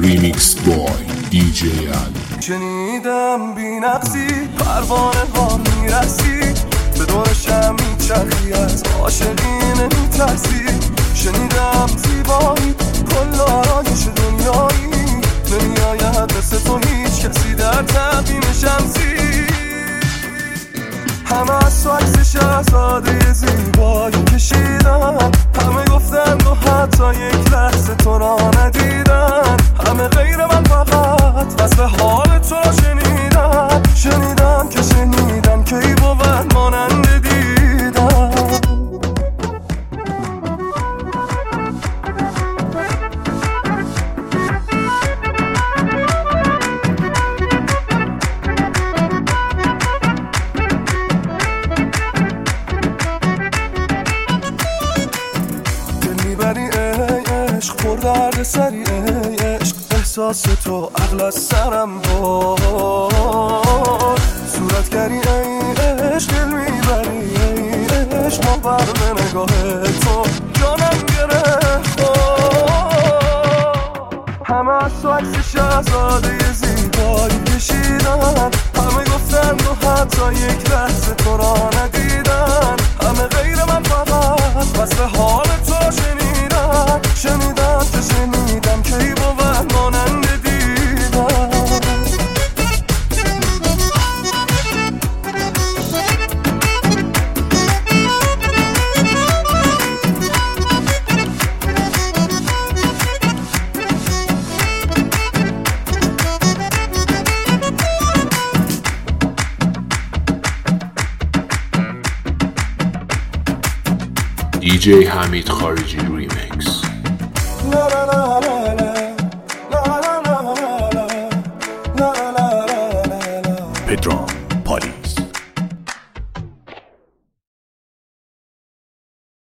ریمیکس بای دیجی علی. شنیدم بی نقصی پروانه ها میرسی، به دورشم میچرخی از عاشقین میترسی. شنیدم زیبایی کل آرایش دنیایی، نمیاید مثل تو هیچ کسی در تقویم شمسی. همه از تو عکس شهزاده زیبایی کشیدن، همه گفتن و حتی یک لحظه تو را ندیدن. همه غیر من فقط وصف حال تو را شنیدن. شنیدن که شنیدن که ای بود مانند دیدن. درد سری ای عشق، احساس تو عقل از سرم بود. صورتگری ای عشق، دل میبری ای عشق، باور به نگاه تو جانم گرفت. همه از تو عکس شهزاده زیبایی کشیدن، همه گفتن و حتی یک لحظه تو را ندیدن. همه غیر من فقط وصف حال تو شنیدن. شنیدم که شنیدم که ای بود مانند دیدن. دیجی حمید خارجی